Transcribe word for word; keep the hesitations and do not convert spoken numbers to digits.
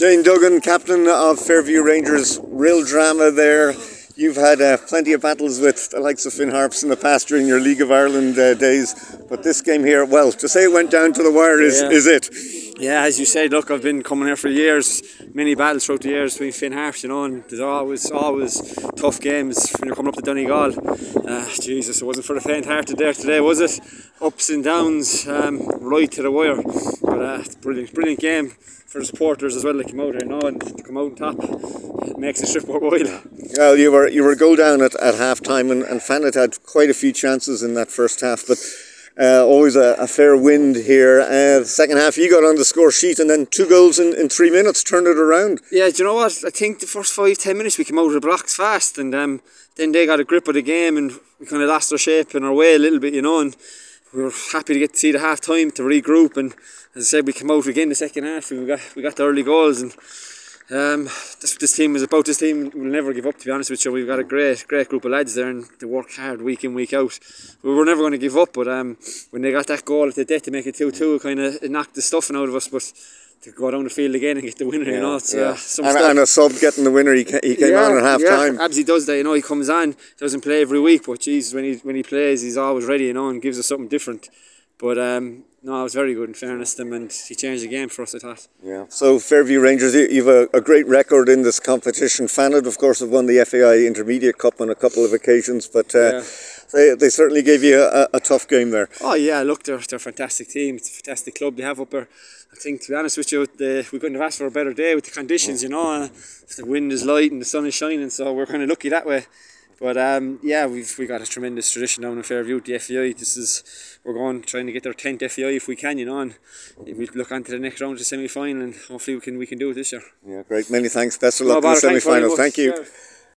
Shane Duggan, captain of Fairview Rangers. Real drama there. You've had uh, plenty of battles with the likes of Finn Harps in the past during your League of Ireland uh, days, but this game here, well, to say it went down to the wire is, yeah. is it? Yeah, as you said, look, I've been coming here for years, many battles throughout the years between Finn Harps, you know, and there's always, always tough games when you're coming up to Donegal. Uh, Jesus, it wasn't for the faint-hearted there today, was it? Ups and downs, um, right to the wire. But uh, it's a brilliant, brilliant game for the supporters as well that came out here, you know, and to come out on top, it makes the trip worthwhile. Well, you were you were a goal down at, at half time, and, and Fanet had quite a few chances in that first half, but uh, always a, a fair wind here. Uh, the second half, you got on the score sheet, and then two goals in, in three minutes turned it around. Yeah, do you know what? I think the first five, ten minutes we came out of the blocks fast, and um, then they got a grip of the game, and we kind of lost our shape and our way a little bit, you know, and we were happy to get to see the half time to regroup. And as I said, we came out again the second half, and we got we got the early goals, and um, this, this team is about this team will never give up, to be honest with you. We've got a great great group of lads there, and they work hard week in, week out. We were never going to give up, but um, when they got that goal at the death to make it two two, it kind of it knocked the stuffing out of us. But to go down the field again and get the winner, yeah, you know, it's yeah. uh, some and, stuff. And a sub getting the winner, he, he came yeah, on at half yeah, time. Absy does that, you know, he comes on, doesn't play every week, but geez, when he when he plays, he's always ready, you know, and gives us something different. But um, no, it was very good in fairness to him, and he changed the game for us, I thought. Yeah. So Fairview Rangers, you have a, a great record in this competition. Fanet, of course, have won the F A I Intermediate Cup on a couple of occasions, but uh, yeah. they they certainly gave you a, a tough game there. Oh yeah, look, they're, they're a fantastic team. It's a fantastic club they have up there. I think, to be honest with you, the, we couldn't have asked for a better day with the conditions, you know. Uh, the wind is light and the sun is shining, so we're kind of lucky that way. But um, yeah, we've we got a tremendous tradition down in Fairview with the F A I. This is we're going trying to get their tenth F A I if we can, you know, and we look on to the next round of the semi final, and hopefully we can we can do it this year. Yeah, great. Many thanks. Best of luck in the semi final. Thank you. Sure.